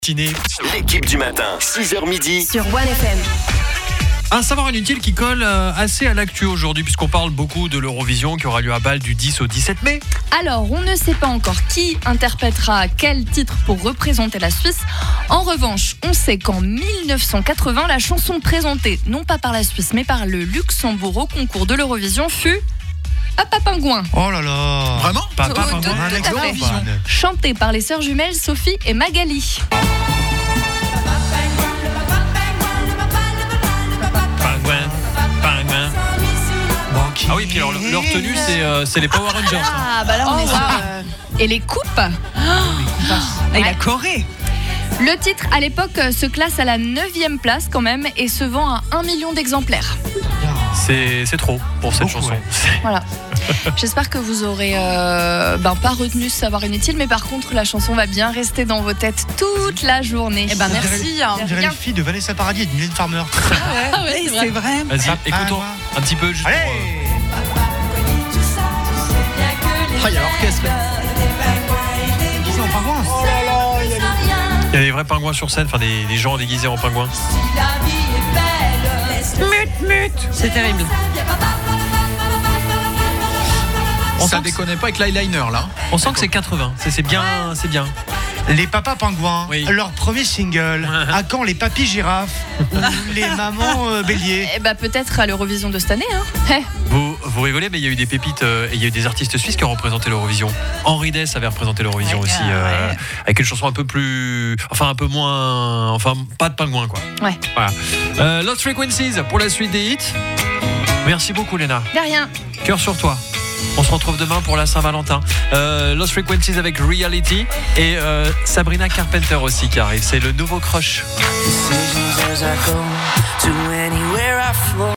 L'équipe du matin, 6h midi. Sur One FM. Un savoir inutile qui colle assez à l'actu aujourd'hui, puisqu'on parle beaucoup de l'Eurovision qui aura lieu à Bâle du 10 au 17 mai. Alors, on ne sait pas encore qui interprétera quel titre pour représenter la Suisse. En revanche, on sait qu'en 1980, la chanson présentée, non pas par la Suisse, mais par le Luxembourg au concours de l'Eurovision fut Papa Pingouin. Oh là là. Vraiment Papa Tout Pingouin. à Un exemple, fait. Fan. Chantée par les sœurs jumelles Sophie et Magali. Pingouin. Ah oui, puis alors leur tenue, c'est les Power Rangers. Ah, bah là, on est sur... Et les coupes. Et la Corée. Le titre, à l'époque, se classe à la 9e place quand même et se vend à 1 million d'exemplaires. C'est trop pour cette chanson. ouais. Voilà. J'espère que vous aurez pas retenu ce savoir inutile, mais par contre, la chanson va bien rester dans vos têtes toute la journée. Eh ben merci. On dirait les filles de Vanessa Paradis et de Mylène Farmer. Ah ouais, c'est vrai. Vas-y, écoutons un petit peu juste Allez. pour... Il y a l'orchestre. Ils sont en pingouin. Il y a des vrais pingouins sur scène, enfin des gens déguisés en pingouins. C'est terrible. Ça déconne pas avec l'eyeliner là. On sent que c'est 80, c'est bien. Les papas pingouins, Oui. leur premier single. À quand les papis girafes ou les mamans béliers? Eh ben, peut-être à l'Eurovision de cette année. Hein. Vous rigolez, mais il y a eu des pépites et il y a eu des artistes suisses qui ont représenté l'Eurovision. Henri Dess avait représenté l'Eurovision Ouais, aussi, ouais. avec une chanson un peu plus, un peu moins, pas de pingouin quoi. Ouais. Voilà. Lost Frequencies pour la suite des hits. Merci beaucoup Léna. De rien. Cœur sur toi. On se retrouve demain pour la Saint-Valentin. Lost Frequencies avec Reality et Sabrina Carpenter aussi qui arrive. C'est le nouveau crush. Decisions as I go.